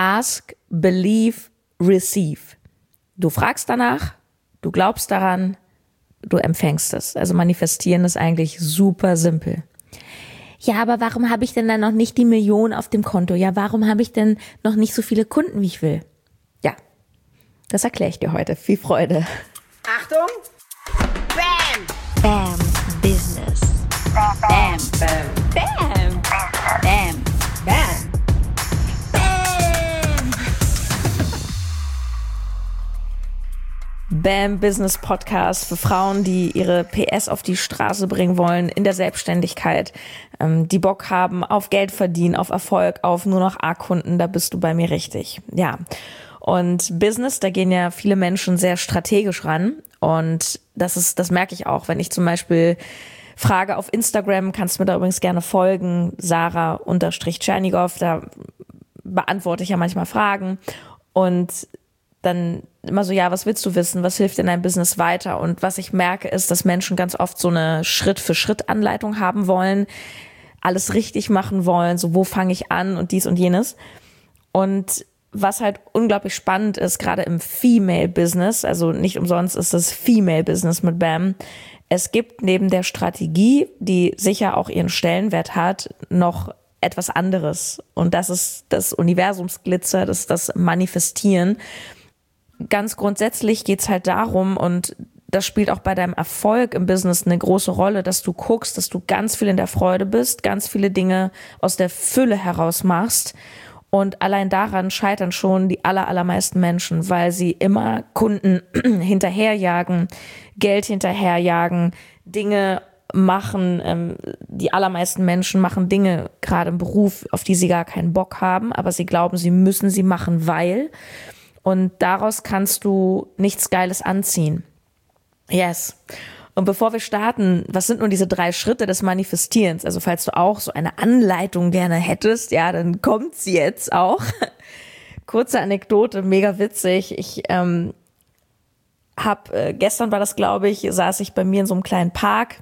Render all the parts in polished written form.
Ask, believe, receive. Du fragst danach, du glaubst daran, du empfängst es. Also manifestieren ist eigentlich super simpel. Ja, aber warum habe ich denn dann noch nicht die Million auf dem Konto? Ja, warum habe ich denn noch nicht so viele Kunden, wie ich will? Ja, das erkläre ich dir heute. Viel Freude. Achtung! Bam! Bam Business. Bam! Bam. Bam. Bam. Bam! Bam Business Podcast für Frauen, die ihre PS auf die Straße bringen wollen in der Selbstständigkeit, die Bock haben auf Geld verdienen, auf Erfolg, auf nur noch A-Kunden, da bist du bei mir richtig. Ja. Und Business, da gehen ja viele Menschen sehr strategisch ran und das merke ich auch, wenn ich zum Beispiel frage auf Instagram, kannst du mir da übrigens gerne folgen, Sarah_Tschernigow, da beantworte ich ja manchmal Fragen und dann immer so, ja, was willst du wissen? Was hilft in deinem Business weiter? Und was ich merke, ist, dass Menschen ganz oft so eine Schritt-für-Schritt-Anleitung haben wollen, alles richtig machen wollen, so wo fange ich an und dies und jenes. Und was halt unglaublich spannend ist, gerade im Female-Business, also nicht umsonst ist das Female-Business mit BAM, es gibt neben der Strategie, die sicher auch ihren Stellenwert hat, noch etwas anderes. Und das ist das Universumsglitzer, das ist das Manifestieren. Ganz grundsätzlich geht's halt darum, und das spielt auch bei deinem Erfolg im Business eine große Rolle, dass du guckst, dass du ganz viel in der Freude bist, ganz viele Dinge aus der Fülle heraus machst. Und allein daran scheitern schon die allermeisten Menschen, weil sie immer Kunden hinterherjagen, Geld hinterherjagen, Dinge machen. Die allermeisten Menschen machen Dinge, gerade im Beruf, auf die sie gar keinen Bock haben, aber sie glauben, sie müssen sie machen, weil... Und daraus kannst du nichts Geiles anziehen. Yes. Und bevor wir starten, was sind nun diese 3 Schritte des Manifestierens? Also falls du auch so eine Anleitung gerne hättest, ja, dann kommt sie jetzt auch. Kurze Anekdote, mega witzig. Ich gestern war das, glaube ich, saß ich bei mir in so einem kleinen Park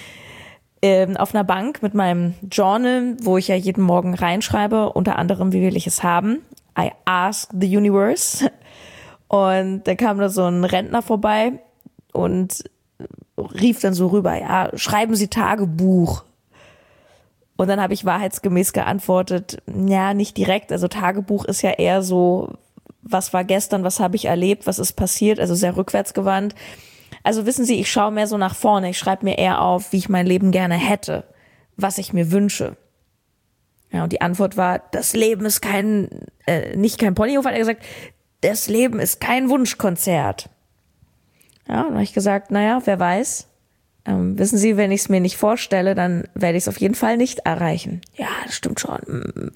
auf einer Bank mit meinem Journal, wo ich ja jeden Morgen reinschreibe, unter anderem, wie will ich es haben? I ask the universe. Und da kam da so ein Rentner vorbei und rief dann so rüber, ja, schreiben Sie Tagebuch. Und dann habe ich wahrheitsgemäß geantwortet, ja, nicht direkt. Also Tagebuch ist ja eher so, was war gestern, was habe ich erlebt, was ist passiert, also sehr rückwärtsgewandt. Also wissen Sie, ich schaue mehr so nach vorne, ich schreibe mir eher auf, wie ich mein Leben gerne hätte, was ich mir wünsche. Ja, und die Antwort war, das Leben ist nicht kein Ponyhof, hat er gesagt, das Leben ist kein Wunschkonzert. Ja, und dann habe ich gesagt, naja, wer weiß, wissen Sie, wenn ich es mir nicht vorstelle, dann werde ich es auf jeden Fall nicht erreichen. Ja, das stimmt schon.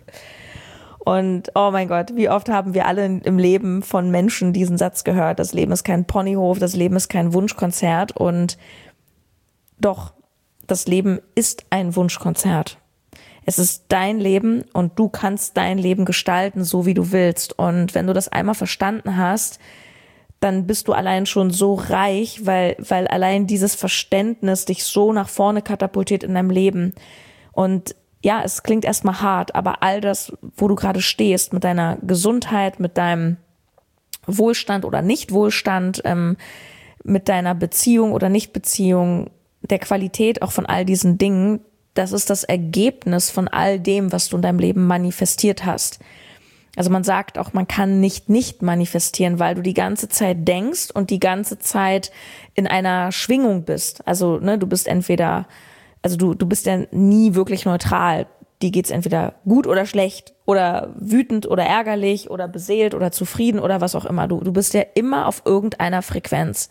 Und oh mein Gott, wie oft haben wir alle im Leben von Menschen diesen Satz gehört, das Leben ist kein Ponyhof, das Leben ist kein Wunschkonzert. Und doch, das Leben ist ein Wunschkonzert. Es ist dein Leben und du kannst dein Leben gestalten, so wie du willst. Und wenn du das einmal verstanden hast, dann bist du allein schon so reich, weil allein dieses Verständnis dich so nach vorne katapultiert in deinem Leben. Und ja, es klingt erstmal hart, aber all das, wo du gerade stehst, mit deiner Gesundheit, mit deinem Wohlstand oder Nicht-Wohlstand, mit deiner Beziehung oder Nicht-Beziehung, der Qualität auch von all diesen Dingen, das ist das Ergebnis von all dem, was du in deinem Leben manifestiert hast. Also man sagt auch, man kann nicht manifestieren, weil du die ganze Zeit denkst und die ganze Zeit in einer Schwingung bist. Also du bist du bist ja nie wirklich neutral. Dir geht's entweder gut oder schlecht oder wütend oder ärgerlich oder beseelt oder zufrieden oder was auch immer. Du bist ja immer auf irgendeiner Frequenz.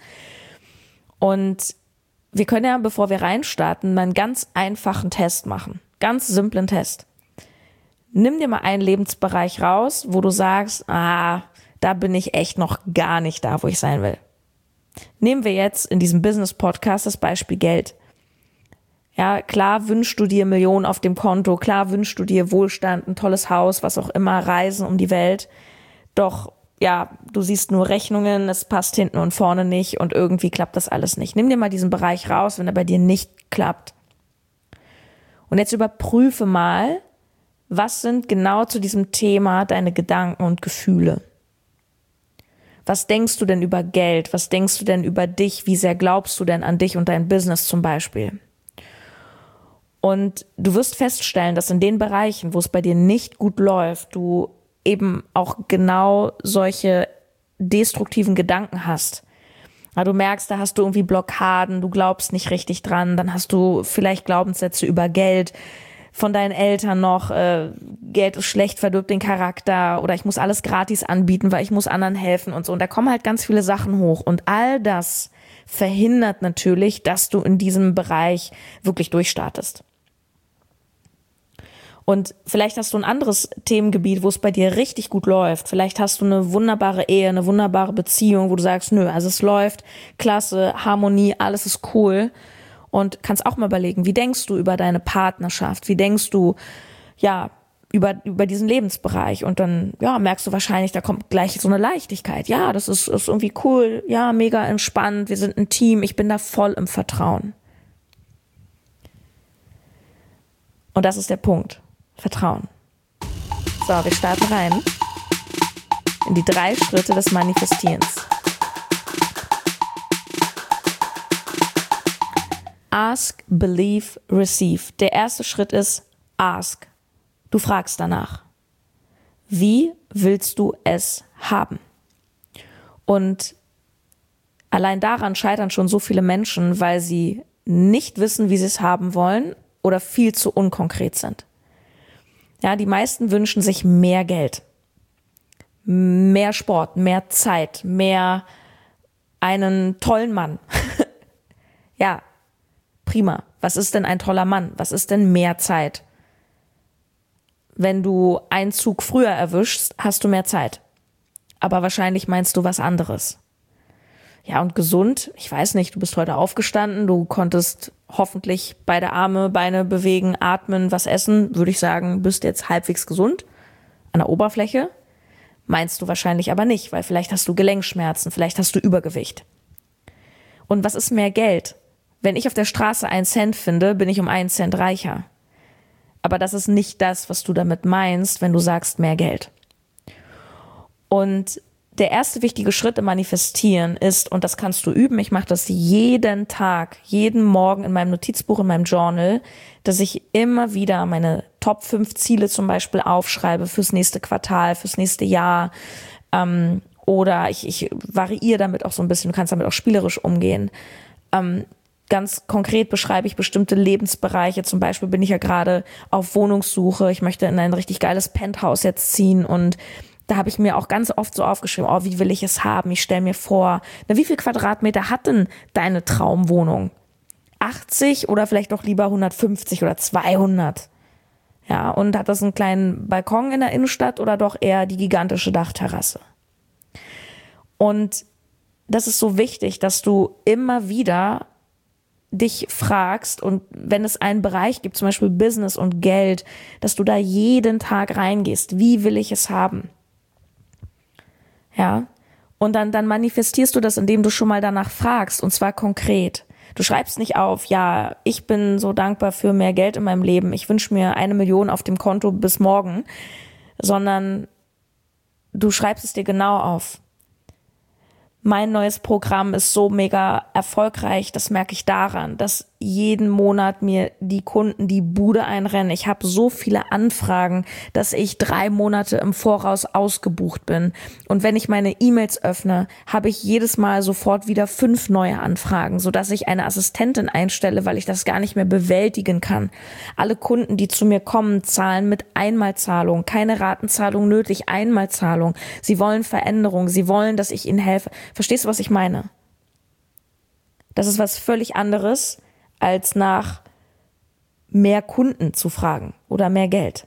Und wir können ja, bevor wir reinstarten, mal einen ganz einfachen Test machen. Ganz simplen Test. Nimm dir mal einen Lebensbereich raus, wo du sagst, da bin ich echt noch gar nicht da, wo ich sein will. Nehmen wir jetzt in diesem Business-Podcast das Beispiel Geld. Ja, klar wünschst du dir Millionen auf dem Konto, klar wünschst du dir Wohlstand, ein tolles Haus, was auch immer, Reisen um die Welt. Doch ja, du siehst nur Rechnungen, es passt hinten und vorne nicht und irgendwie klappt das alles nicht. Nimm dir mal diesen Bereich raus, wenn er bei dir nicht klappt. Und jetzt überprüfe mal, Was sind genau zu diesem Thema deine Gedanken und Gefühle? Was denkst du denn über Geld? Was denkst du denn über dich? Wie sehr glaubst du denn an dich und dein Business zum Beispiel? Und du wirst feststellen, dass in den Bereichen, wo es bei dir nicht gut läuft, du eben auch genau solche destruktiven Gedanken hast. Ja, du merkst, da hast du irgendwie Blockaden, du glaubst nicht richtig dran, dann hast du vielleicht Glaubenssätze über Geld von deinen Eltern noch, Geld ist schlecht, verdirbt den Charakter oder ich muss alles gratis anbieten, weil ich muss anderen helfen und so. Und da kommen halt ganz viele Sachen hoch und all das verhindert natürlich, dass du in diesem Bereich wirklich durchstartest. Und vielleicht hast du ein anderes Themengebiet, wo es bei dir richtig gut läuft. Vielleicht hast du eine wunderbare Ehe, eine wunderbare Beziehung, wo du sagst, nö, also es läuft, klasse, Harmonie, alles ist cool. Und kannst auch mal überlegen, wie denkst du über deine Partnerschaft? Wie denkst du, ja, über diesen Lebensbereich? Und dann, ja, merkst du wahrscheinlich, da kommt gleich so eine Leichtigkeit. Ja, das ist irgendwie cool. Ja, mega entspannt. Wir sind ein Team. Ich bin da voll im Vertrauen. Und das ist der Punkt. Vertrauen. So, wir starten rein in die 3 Schritte des Manifestierens. Ask, believe, receive. Der erste Schritt ist ask. Du fragst danach. Wie willst du es haben? Und allein daran scheitern schon so viele Menschen, weil sie nicht wissen, wie sie es haben wollen oder viel zu unkonkret sind. Ja, die meisten wünschen sich mehr Geld, mehr Sport, mehr Zeit, mehr einen tollen Mann. Ja, prima. Was ist denn ein toller Mann? Was ist denn mehr Zeit? Wenn du einen Zug früher erwischst, hast du mehr Zeit. Aber wahrscheinlich meinst du was anderes. Ja, und gesund, ich weiß nicht, du bist heute aufgestanden, du konntest hoffentlich beide Arme, Beine bewegen, atmen, was essen, würde ich sagen, bist jetzt halbwegs gesund an der Oberfläche. Meinst du wahrscheinlich aber nicht, weil vielleicht hast du Gelenkschmerzen, vielleicht hast du Übergewicht. Und was ist mehr Geld? Wenn ich auf der Straße 1 Cent finde, bin ich um 1 Cent reicher. Aber das ist nicht das, was du damit meinst, wenn du sagst mehr Geld. Und der erste wichtige Schritt im Manifestieren ist, und das kannst du üben, ich mache das jeden Tag, jeden Morgen in meinem Notizbuch, in meinem Journal, dass ich immer wieder meine Top 5 Ziele zum Beispiel aufschreibe fürs nächste Quartal, fürs nächste Jahr. Oder ich variiere damit auch so ein bisschen, du kannst damit auch spielerisch umgehen. Ganz konkret beschreibe ich bestimmte Lebensbereiche. Zum Beispiel bin ich ja gerade auf Wohnungssuche. Ich möchte in ein richtig geiles Penthouse jetzt ziehen und da habe ich mir auch ganz oft so aufgeschrieben, oh, wie will ich es haben? Ich stelle mir vor, wie viel Quadratmeter hat denn deine Traumwohnung? 80 oder vielleicht doch lieber 150 oder 200? Ja, und hat das einen kleinen Balkon in der Innenstadt oder doch eher die gigantische Dachterrasse? Und das ist so wichtig, dass du immer wieder dich fragst und wenn es einen Bereich gibt, zum Beispiel Business und Geld, dass du da jeden Tag reingehst. Wie will ich es haben? Ja, und dann manifestierst du das, indem du schon mal danach fragst, und zwar konkret. Du schreibst nicht auf, ja, ich bin so dankbar für mehr Geld in meinem Leben, ich wünsche mir 1 Million auf dem Konto bis morgen, sondern du schreibst es dir genau auf. Mein neues Programm ist so mega erfolgreich, das merke ich daran, dass jeden Monat mir die Kunden die Bude einrennen. Ich habe so viele Anfragen, dass ich 3 Monate im Voraus ausgebucht bin. Und wenn ich meine E-Mails öffne, habe ich jedes Mal sofort wieder 5 neue Anfragen, sodass ich eine Assistentin einstelle, weil ich das gar nicht mehr bewältigen kann. Alle Kunden, die zu mir kommen, zahlen mit Einmalzahlung, keine Ratenzahlung nötig, Einmalzahlung. Sie wollen Veränderung, sie wollen, dass ich ihnen helfe. Verstehst du, was ich meine? Das ist was völlig anderes, als nach mehr Kunden zu fragen oder mehr Geld.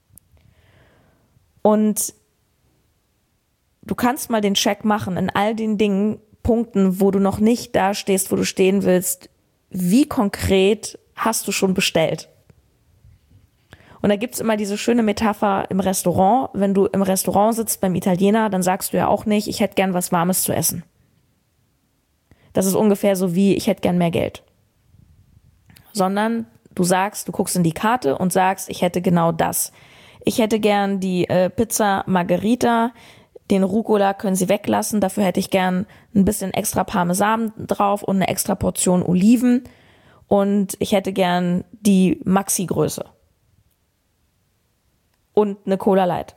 Und du kannst mal den Check machen in all den Dingen, Punkten, wo du noch nicht da stehst, wo du stehen willst. Wie konkret hast du schon bestellt? Und da gibt's immer diese schöne Metapher im Restaurant. Wenn du im Restaurant sitzt beim Italiener, dann sagst du ja auch nicht, ich hätte gern was Warmes zu essen. Das ist ungefähr so wie, ich hätte gern mehr Geld. Sondern du sagst, du guckst in die Karte und sagst, ich hätte genau das. Ich hätte gern die Pizza Margherita. Den Rucola können Sie weglassen. Dafür hätte ich gern ein bisschen extra Parmesan drauf und eine extra Portion Oliven. Und ich hätte gern die Maxi-Größe. Und eine Cola Light.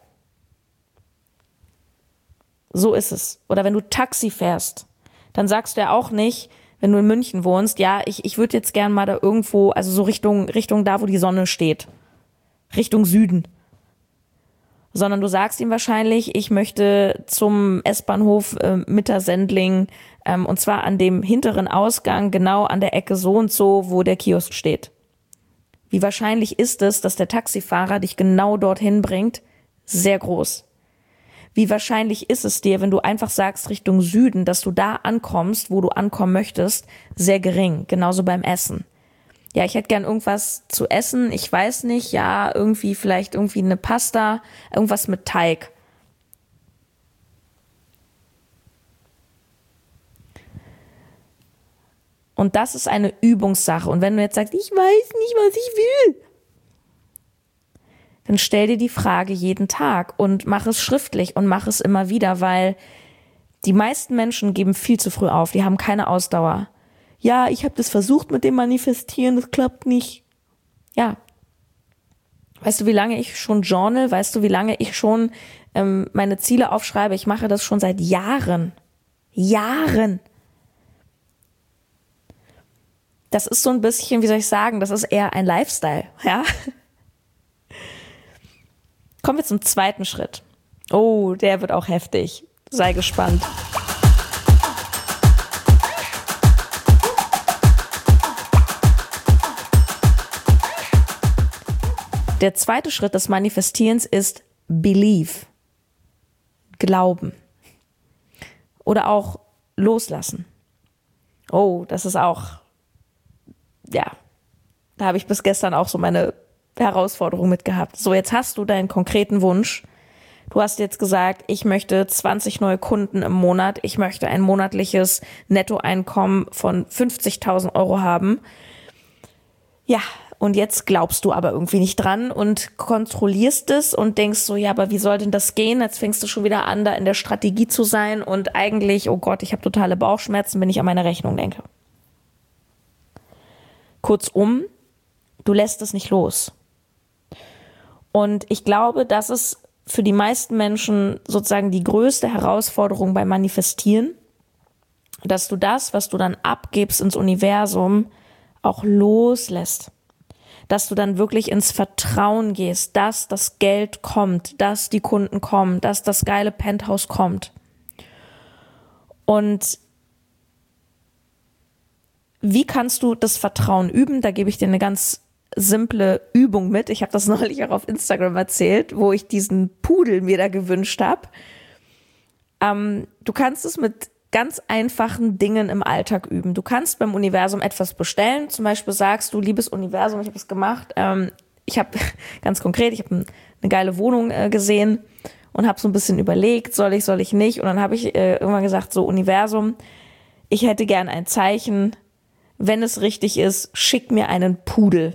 So ist es. Oder wenn du Taxi fährst, dann sagst du ja auch nicht, wenn du in München wohnst, ja, ich würde jetzt gern mal da irgendwo, also so Richtung da, wo die Sonne steht. Richtung Süden. Sondern du sagst ihm wahrscheinlich, ich möchte zum S-Bahnhof Mittersendling, und zwar an dem hinteren Ausgang, genau an der Ecke so und so, wo der Kiosk steht. Wie wahrscheinlich ist es, dass der Taxifahrer dich genau dorthin bringt? Sehr groß. Wie wahrscheinlich ist es dir, wenn du einfach sagst Richtung Süden, dass du da ankommst, wo du ankommen möchtest? Sehr gering. Genauso beim Essen. Ja, ich hätte gern irgendwas zu essen. Ich weiß nicht. Ja, vielleicht eine Pasta. Irgendwas mit Teig. Und das ist eine Übungssache. Und wenn du jetzt sagst, ich weiß nicht, was ich will, dann stell dir die Frage jeden Tag und mach es schriftlich und mach es immer wieder, weil die meisten Menschen geben viel zu früh auf. Die haben keine Ausdauer. Ja, ich habe das versucht mit dem Manifestieren, das klappt nicht. Ja. Weißt du, wie lange ich schon journal? Weißt du, wie lange ich schon meine Ziele aufschreibe? Ich mache das schon seit Jahren. Jahren. Das ist so ein bisschen, wie soll ich sagen, das ist eher ein Lifestyle, ja? Kommen wir zum zweiten Schritt. Oh, der wird auch heftig. Sei gespannt. Der zweite Schritt des Manifestierens ist Believe. Glauben. Oder auch loslassen. Oh, das ist auch, ja, da habe ich bis gestern auch so meine Herausforderung mit gehabt. So, jetzt hast du deinen konkreten Wunsch. Du hast jetzt gesagt, ich möchte 20 neue Kunden im Monat. Ich möchte ein monatliches Nettoeinkommen von 50.000 Euro haben. Ja, und jetzt glaubst du aber irgendwie nicht dran und kontrollierst es und denkst so, ja, aber wie soll denn das gehen? Jetzt fängst du schon wieder an, da in der Strategie zu sein und eigentlich, oh Gott, ich habe totale Bauchschmerzen, wenn ich an meine Rechnung denke. Kurzum, du lässt es nicht los. Und ich glaube, das ist für die meisten Menschen sozusagen die größte Herausforderung beim Manifestieren, dass du das, was du dann abgibst ins Universum, auch loslässt. Dass du dann wirklich ins Vertrauen gehst, dass das Geld kommt, dass die Kunden kommen, dass das geile Penthouse kommt. Und wie kannst du das Vertrauen üben? Da gebe ich dir eine ganz simple Übung mit. Ich habe das neulich auch auf Instagram erzählt, wo ich diesen Pudel mir da gewünscht habe. Du kannst es mit ganz einfachen Dingen im Alltag üben. Du kannst beim Universum etwas bestellen. Zum Beispiel sagst du, liebes Universum, ich habe es gemacht. Ich habe ganz konkret, ich habe eine geile Wohnung gesehen und habe so ein bisschen überlegt, soll ich nicht. Und dann habe ich irgendwann gesagt, so Universum, ich hätte gern ein Zeichen. Wenn es richtig ist, schick mir einen Pudel.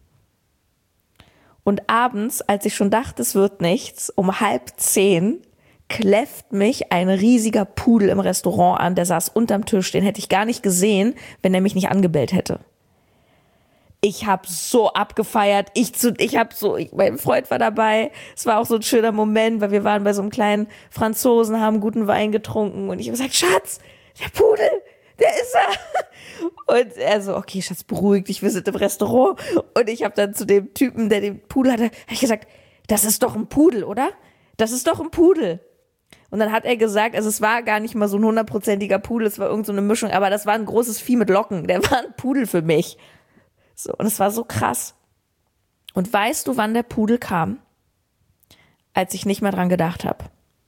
Und abends, als ich schon dachte, es wird nichts, um 9:30 kläfft mich ein riesiger Pudel im Restaurant an, der saß unterm Tisch, den hätte ich gar nicht gesehen, wenn er mich nicht angebellt hätte. Ich habe so abgefeiert, mein Freund war dabei, es war auch so ein schöner Moment, weil wir waren bei so einem kleinen Franzosen, haben guten Wein getrunken und ich habe gesagt, Schatz, der Pudel, der ist er. Und er so, okay, Schatz, beruhig dich, wir sind im Restaurant. Und ich habe dann zu dem Typen, der den Pudel hatte, habe ich gesagt, das ist doch ein Pudel, oder? Das ist doch ein Pudel. Und dann hat er gesagt, also es war gar nicht mal so ein 100%iger Pudel, es war irgend so eine Mischung, aber das war ein großes Vieh mit Locken, der war ein Pudel für mich. So, und es war so krass. Und weißt du, wann der Pudel kam? Als ich nicht mehr dran gedacht habe.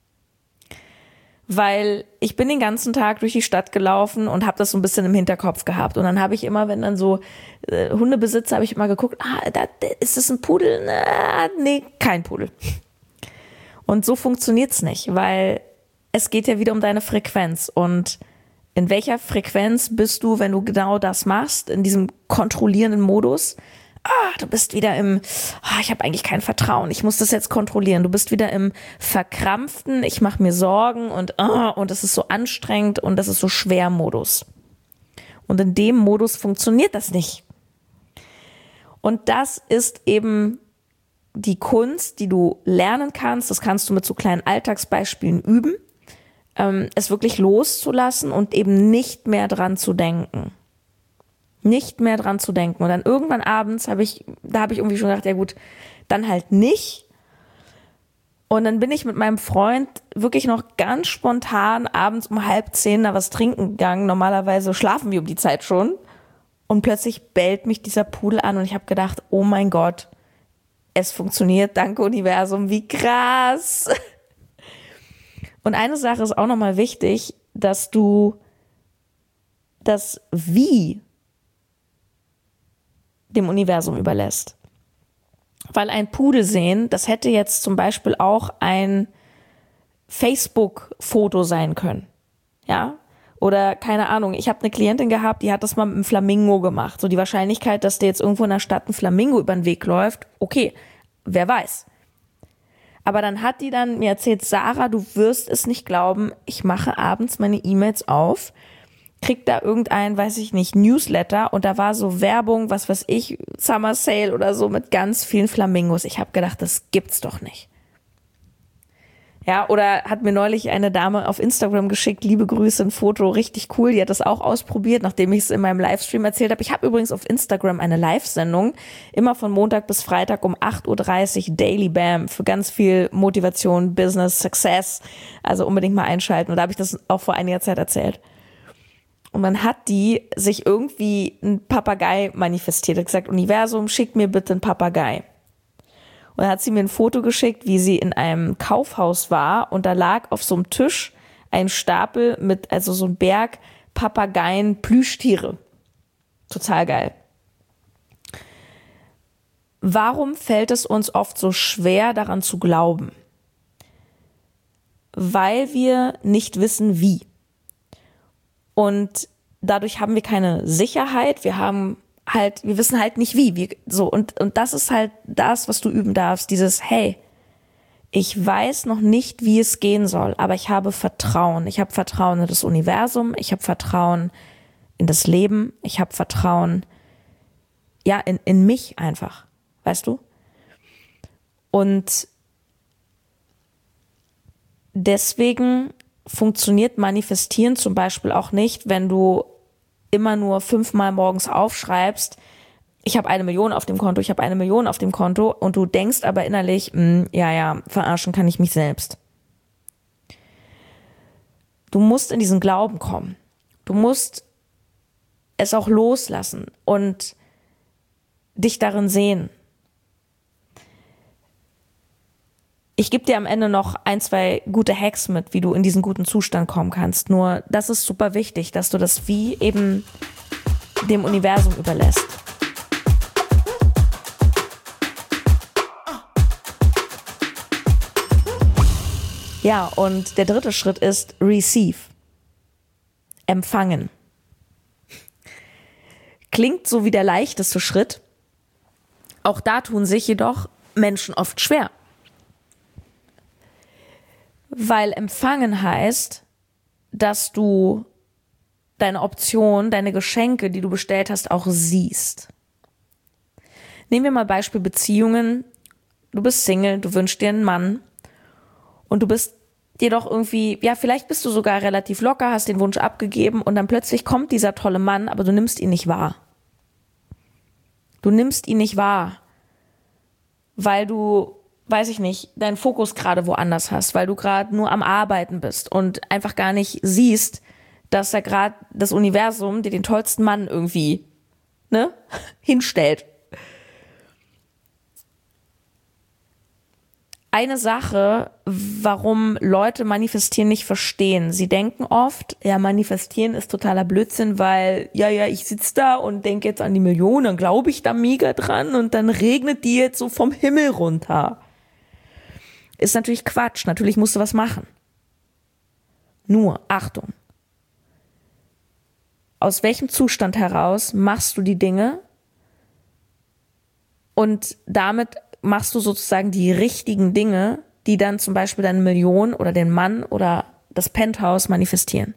Weil ich bin den ganzen Tag durch die Stadt gelaufen und habe das so ein bisschen im Hinterkopf gehabt. Und dann habe ich immer, wenn dann so Hundebesitzer, habe ich immer geguckt, ist das ein Pudel? Nee, kein Pudel. Und so funktioniert's nicht, weil es geht ja wieder um deine Frequenz. Und in welcher Frequenz bist du, wenn du genau das machst, in diesem kontrollierenden Modus? du bist wieder ich habe eigentlich kein Vertrauen, ich muss das jetzt kontrollieren. Du bist wieder im verkrampften, ich mache mir Sorgen und es ist so anstrengend und das ist so schwer Modus. Und in dem Modus funktioniert das nicht. Und das ist eben die Kunst, die du lernen kannst. Das kannst du mit so kleinen Alltagsbeispielen üben, es wirklich loszulassen und eben nicht mehr dran zu denken. Nicht mehr dran zu denken. Und dann irgendwann abends habe ich irgendwie schon gedacht, ja gut, dann halt nicht. Und dann bin ich mit meinem Freund wirklich noch ganz spontan abends um 9:30 da was trinken gegangen. Normalerweise schlafen wir um die Zeit schon. Und plötzlich bellt mich dieser Pudel an und ich habe gedacht, oh mein Gott, es funktioniert, danke Universum, wie krass. Und eine Sache ist auch nochmal wichtig, dass du das Wie dem Universum überlässt. Weil ein Pudel sehen, das hätte jetzt zum Beispiel auch ein Facebook-Foto sein können. Ja? Oder keine Ahnung, ich habe eine Klientin gehabt, die hat das mal mit einem Flamingo gemacht. So die Wahrscheinlichkeit, dass dir jetzt irgendwo in der Stadt ein Flamingo über den Weg läuft, okay, wer weiß. Aber dann hat die dann mir erzählt, Sarah, du wirst es nicht glauben, ich mache abends meine E-Mails auf, krieg da irgendein, weiß ich nicht, Newsletter und da war so Werbung, was weiß ich, Summer Sale oder so mit ganz vielen Flamingos. Ich habe gedacht, das gibt's doch nicht. Ja, oder hat mir neulich eine Dame auf Instagram geschickt, liebe Grüße, ein Foto, richtig cool, die hat das auch ausprobiert, nachdem ich es in meinem Livestream erzählt habe. Ich habe übrigens auf Instagram eine Live-Sendung, immer von Montag bis Freitag um 8:30 Uhr, Daily Bam, für ganz viel Motivation, Business, Success, also unbedingt mal einschalten. Und da habe ich das auch vor einiger Zeit erzählt. Und dann hat die sich irgendwie ein Papagei manifestiert, hat gesagt, Universum, schick mir bitte einen Papagei. Und dann hat sie mir ein Foto geschickt, wie sie in einem Kaufhaus war und da lag auf so einem Tisch ein Stapel mit, also so ein Berg Papageien, Plüschtiere. Total geil. Warum fällt es uns oft so schwer, daran zu glauben? Weil wir nicht wissen, wie. Und dadurch haben wir keine Sicherheit, wir wissen halt nicht wie. Und das ist halt das, was du üben darfst, dieses, hey, ich weiß noch nicht, wie es gehen soll, aber ich habe Vertrauen. Ich habe Vertrauen in das Universum, ich habe Vertrauen in das Leben, ich habe Vertrauen, ja, in mich einfach, weißt du? Und deswegen funktioniert Manifestieren zum Beispiel auch nicht, wenn du immer nur 5-mal morgens aufschreibst, ich habe 1 Million auf dem Konto, ich habe 1 Million auf dem Konto und du denkst aber innerlich, verarschen kann ich mich selbst. Du musst in diesen Glauben kommen. Du musst es auch loslassen und dich darin sehen. Ich gebe dir am Ende noch 1-2 gute Hacks mit, wie du in diesen guten Zustand kommen kannst. Nur das ist super wichtig, dass du das Wie eben dem Universum überlässt. Ja, und der 3. Schritt ist Receive. Empfangen. Klingt so wie der leichteste Schritt. Auch da tun sich jedoch Menschen oft schwer. Weil empfangen heißt, dass du deine Option, deine Geschenke, die du bestellt hast, auch siehst. Nehmen wir mal Beispiel Beziehungen. Du bist Single, du wünschst dir einen Mann und du bist dir doch irgendwie, ja, vielleicht bist du sogar relativ locker, hast den Wunsch abgegeben und dann plötzlich kommt dieser tolle Mann, aber du nimmst ihn nicht wahr. Du nimmst ihn nicht wahr, weil du, weiß ich nicht, deinen Fokus gerade woanders hast, weil du gerade nur am Arbeiten bist und einfach gar nicht siehst, dass da gerade das Universum dir den tollsten Mann irgendwie, hinstellt. Eine Sache, warum Leute manifestieren nicht verstehen. Sie denken oft, ja, manifestieren ist totaler Blödsinn, weil, ich sitze da und denke jetzt an die Million, dann glaube ich da mega dran und dann regnet die jetzt so vom Himmel runter. Ist natürlich Quatsch, natürlich musst du was machen. Nur, Achtung, aus welchem Zustand heraus machst du die Dinge, Und damit machst du sozusagen die richtigen Dinge, die dann zum Beispiel deine Million oder den Mann oder das Penthouse manifestieren.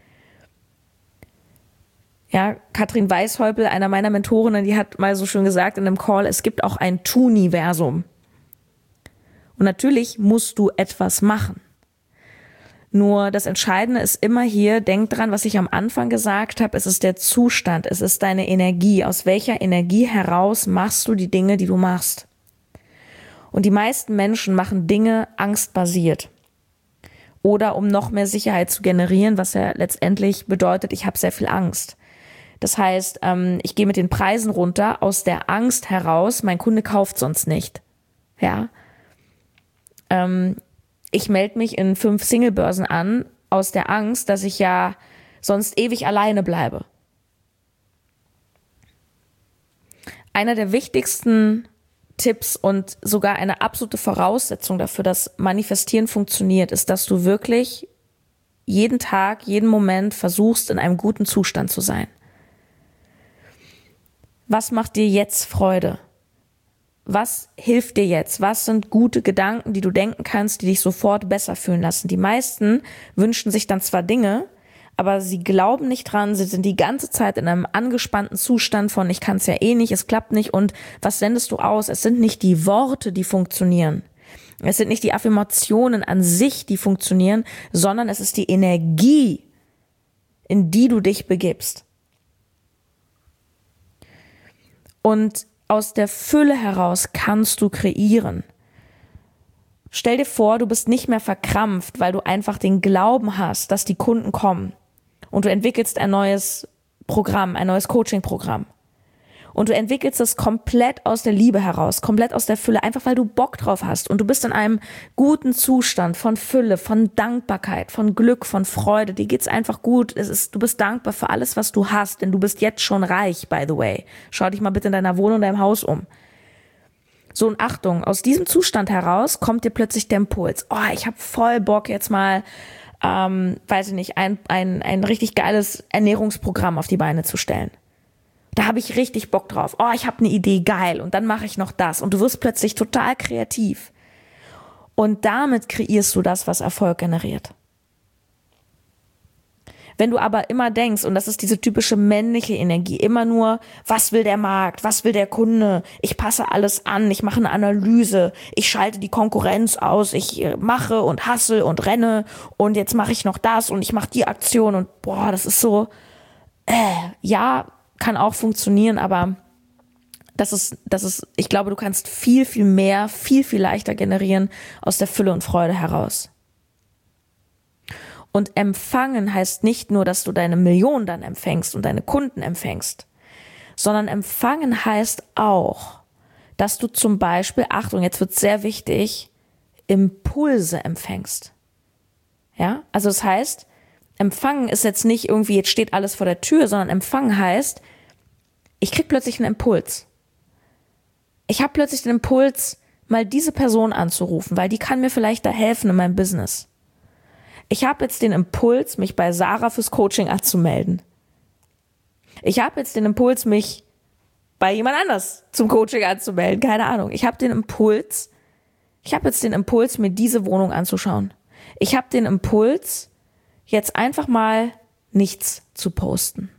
Ja, Katrin Weishäupel, einer meiner Mentorinnen, die hat mal so schön gesagt in einem Call, es gibt auch ein Tuniversum. Und natürlich musst du etwas machen. Nur das Entscheidende ist immer hier, denk dran, was ich am Anfang gesagt habe, es ist der Zustand, es ist deine Energie. Aus welcher Energie heraus machst du die Dinge, die du machst? Und die meisten Menschen machen Dinge angstbasiert. Oder um noch mehr Sicherheit zu generieren, was ja letztendlich bedeutet, ich habe sehr viel Angst. Das heißt, ich gehe mit den Preisen runter aus der Angst heraus, mein Kunde kauft sonst nicht. Ja. Ich melde mich in 5 Singlebörsen an, aus der Angst, dass ich ja sonst ewig alleine bleibe. Einer der wichtigsten Tipps und sogar eine absolute Voraussetzung dafür, dass Manifestieren funktioniert, ist, dass du wirklich jeden Tag, jeden Moment versuchst, in einem guten Zustand zu sein. Was macht dir jetzt Freude? Was hilft dir jetzt? Was sind gute Gedanken, die du denken kannst, die dich sofort besser fühlen lassen? Die meisten wünschen sich dann zwar Dinge, aber sie glauben nicht dran, sie sind die ganze Zeit in einem angespannten Zustand von ich kann es ja eh nicht, es klappt nicht und was sendest du aus? Es sind nicht die Worte, die funktionieren. Es sind nicht die Affirmationen an sich, die funktionieren, sondern es ist die Energie, in die du dich begibst. Und aus der Fülle heraus kannst du kreieren. Stell dir vor, du bist nicht mehr verkrampft, weil du einfach den Glauben hast, dass die Kunden kommen. Und du entwickelst ein neues Programm, ein neues Coaching-Programm. Und du entwickelst es komplett aus der Liebe heraus, komplett aus der Fülle, einfach weil du Bock drauf hast. Und du bist in einem guten Zustand von Fülle, von Dankbarkeit, von Glück, von Freude. Dir geht's einfach gut. Du bist dankbar für alles, was du hast, denn du bist jetzt schon reich, by the way. Schau dich mal bitte in deiner Wohnung, deinem Haus um. So, und Achtung, aus diesem Zustand heraus kommt dir plötzlich der Impuls. Oh, ich habe voll Bock jetzt mal, weiß ich nicht, ein richtig geiles Ernährungsprogramm auf die Beine zu stellen. Da habe ich richtig Bock drauf. Oh, ich habe eine Idee, geil. Und dann mache ich noch das. Und du wirst plötzlich total kreativ. Und damit kreierst du das, was Erfolg generiert. Wenn du aber immer denkst, und das ist diese typische männliche Energie, immer nur, was will der Markt, was will der Kunde, ich passe alles an, ich mache eine Analyse, ich schalte die Konkurrenz aus, ich mache und hustle und renne und jetzt mache ich noch das und ich mache die Aktion und boah, das ist so, ja, kann auch funktionieren, aber das ist, ich glaube, du kannst viel, viel mehr, viel, viel leichter generieren aus der Fülle und Freude heraus. Und empfangen heißt nicht nur, dass du deine Million dann empfängst und deine Kunden empfängst, sondern empfangen heißt auch, dass du zum Beispiel, Achtung, jetzt wird es sehr wichtig, Impulse empfängst. Ja, also das heißt, empfangen ist jetzt nicht irgendwie, jetzt steht alles vor der Tür, sondern empfangen heißt, ich krieg plötzlich einen Impuls. Ich habe plötzlich den Impuls, mal diese Person anzurufen, weil die kann mir vielleicht da helfen in meinem Business. Ich habe jetzt den Impuls, mich bei Sarah fürs Coaching anzumelden. Ich habe jetzt den Impuls, mich bei jemand anders zum Coaching anzumelden. Keine Ahnung. Ich habe jetzt den Impuls, mir diese Wohnung anzuschauen. Ich habe den Impuls, jetzt einfach mal nichts zu posten.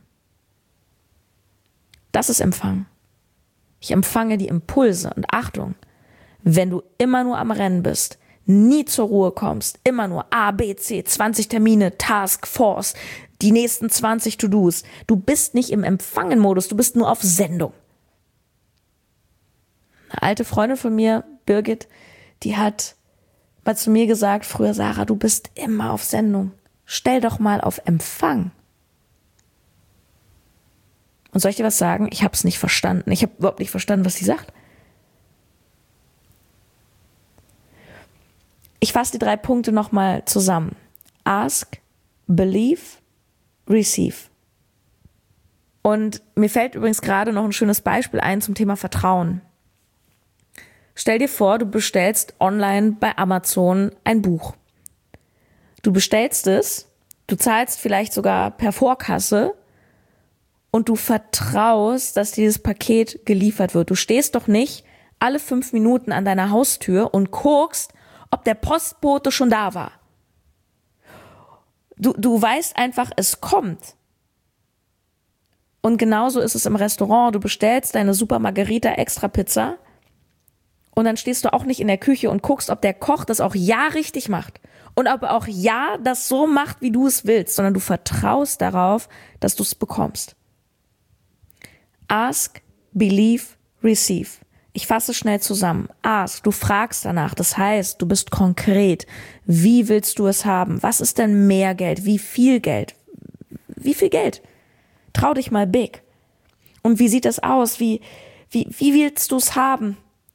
Das ist Empfang. Ich empfange die Impulse und Achtung, wenn du immer nur am Rennen bist, nie zur Ruhe kommst, immer nur A, B, C, 20 Termine, Task, Force, die nächsten 20 To-Dos. Du bist nicht im Empfangen-Modus, du bist nur auf Sendung. Eine alte Freundin von mir, Birgit, die hat mal zu mir gesagt, früher, Sarah, du bist immer auf Sendung. Stell doch mal auf Empfang. Und soll ich dir was sagen? Ich habe es nicht verstanden. Ich habe überhaupt nicht verstanden, was sie sagt. Ich fasse die 3 Punkte nochmal zusammen. Ask, believe, receive. Und mir fällt übrigens gerade noch ein schönes Beispiel ein zum Thema Vertrauen. Stell dir vor, du bestellst online bei Amazon ein Buch. Du bestellst es, du zahlst vielleicht sogar per Vorkasse und du vertraust, dass dieses Paket geliefert wird. Du stehst doch nicht alle 5 Minuten an deiner Haustür und guckst, ob der Postbote schon da war. Du weißt einfach, es kommt. Und genauso ist es im Restaurant. Du bestellst deine Super Margherita Extra Pizza und dann stehst du auch nicht in der Küche und guckst, ob der Koch das auch ja richtig macht und ob er auch ja das so macht, wie du es willst, sondern du vertraust darauf, dass du es bekommst. Ask, believe, receive. Ich fasse schnell zusammen. Ask, du fragst danach. Das heißt, du bist konkret. Wie willst du es haben? Was ist denn mehr Geld? Wie viel Geld? Wie viel Geld? Trau dich mal big. Und wie sieht das aus? Wie willst du es haben?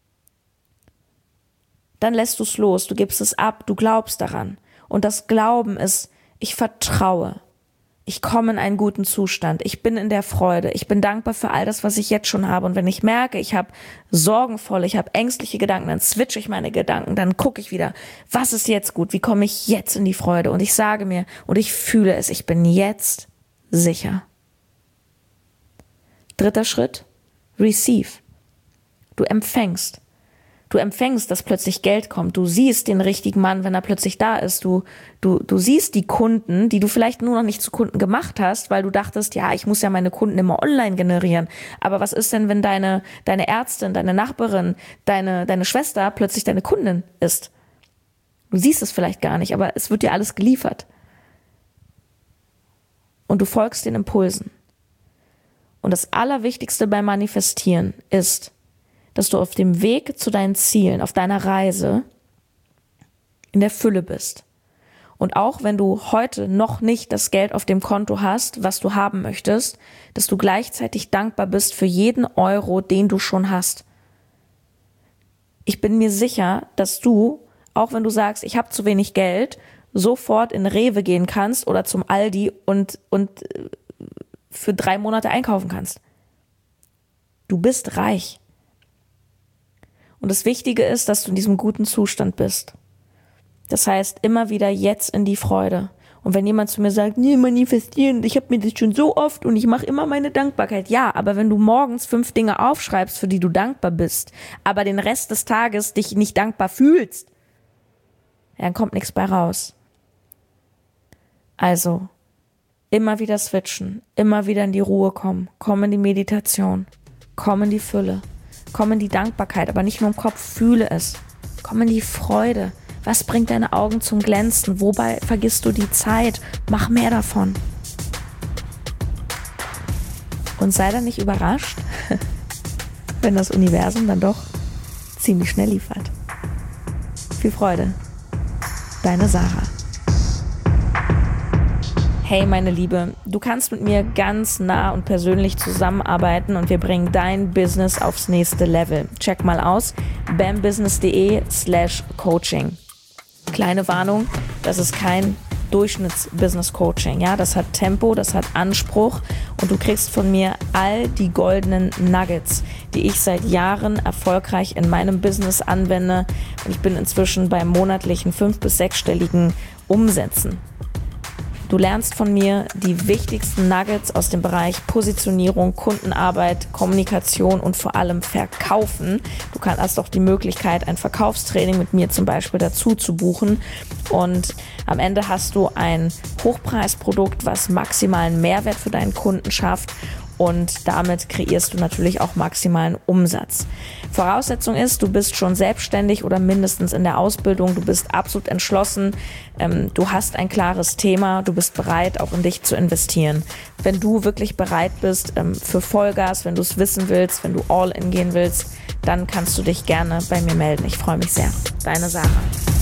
Dann lässt du es los. Du gibst es ab. Du glaubst daran. Und das Glauben ist, ich vertraue. Ich komme in einen guten Zustand. Ich bin in der Freude. Ich bin dankbar für all das, was ich jetzt schon habe. Und wenn ich merke, ich habe sorgenvolle, ich habe ängstliche Gedanken, dann switche ich meine Gedanken. Dann gucke ich wieder, was ist jetzt gut? Wie komme ich jetzt in die Freude? Und ich sage mir, und ich fühle es, ich bin jetzt sicher. 3. Schritt, receive. Du empfängst. Du empfängst, dass plötzlich Geld kommt. Du siehst den richtigen Mann, wenn er plötzlich da ist. Du siehst die Kunden, die du vielleicht nur noch nicht zu Kunden gemacht hast, weil du dachtest, ja, ich muss ja meine Kunden immer online generieren. Aber was ist denn, wenn deine Ärztin, deine Nachbarin, deine Schwester plötzlich deine Kundin ist? Du siehst es vielleicht gar nicht, aber es wird dir alles geliefert. Und du folgst den Impulsen. Und das Allerwichtigste beim Manifestieren ist, dass du auf dem Weg zu deinen Zielen, auf deiner Reise in der Fülle bist. Und auch wenn du heute noch nicht das Geld auf dem Konto hast, was du haben möchtest, dass du gleichzeitig dankbar bist für jeden Euro, den du schon hast. Ich bin mir sicher, dass du, auch wenn du sagst, ich habe zu wenig Geld, sofort in Rewe gehen kannst oder zum Aldi und für 3 Monate einkaufen kannst. Du bist reich. Und das Wichtige ist, dass du in diesem guten Zustand bist. Das heißt, immer wieder jetzt in die Freude. Und wenn jemand zu mir sagt, nee, manifestieren, ich habe mir das schon so oft und ich mache immer meine Dankbarkeit. Ja, aber wenn du morgens 5 Dinge aufschreibst, für die du dankbar bist, aber den Rest des Tages dich nicht dankbar fühlst, dann kommt nichts bei raus. Also, immer wieder switchen, immer wieder in die Ruhe kommen, komm in die Meditation, komm in die Fülle. Komm in die Dankbarkeit, aber nicht nur im Kopf, fühle es. Komm in die Freude. Was bringt deine Augen zum Glänzen? Wobei vergisst du die Zeit? Mach mehr davon. Und sei dann nicht überrascht, wenn das Universum dann doch ziemlich schnell liefert. Viel Freude. Deine Sarah. Hey meine Liebe, du kannst mit mir ganz nah und persönlich zusammenarbeiten und wir bringen dein Business aufs nächste Level. Check mal aus, bambusiness.de/coaching. Kleine Warnung, das ist kein Durchschnitts-Business-Coaching. Ja, das hat Tempo, das hat Anspruch und du kriegst von mir all die goldenen Nuggets, die ich seit Jahren erfolgreich in meinem Business anwende. Und ich bin inzwischen bei monatlichen 5- bis 6-stelligen Umsätzen. Du lernst von mir die wichtigsten Nuggets aus dem Bereich Positionierung, Kundenarbeit, Kommunikation und vor allem Verkaufen. Du hast auch die Möglichkeit, ein Verkaufstraining mit mir zum Beispiel dazu zu buchen. Und am Ende hast du ein Hochpreisprodukt, was maximalen Mehrwert für deinen Kunden schafft. Und damit kreierst du natürlich auch maximalen Umsatz. Voraussetzung ist, du bist schon selbstständig oder mindestens in der Ausbildung, du bist absolut entschlossen, du hast ein klares Thema, du bist bereit, auch in dich zu investieren. Wenn du wirklich bereit bist für Vollgas, wenn du es wissen willst, wenn du all in gehen willst, dann kannst du dich gerne bei mir melden. Ich freue mich sehr. Deine Sarah.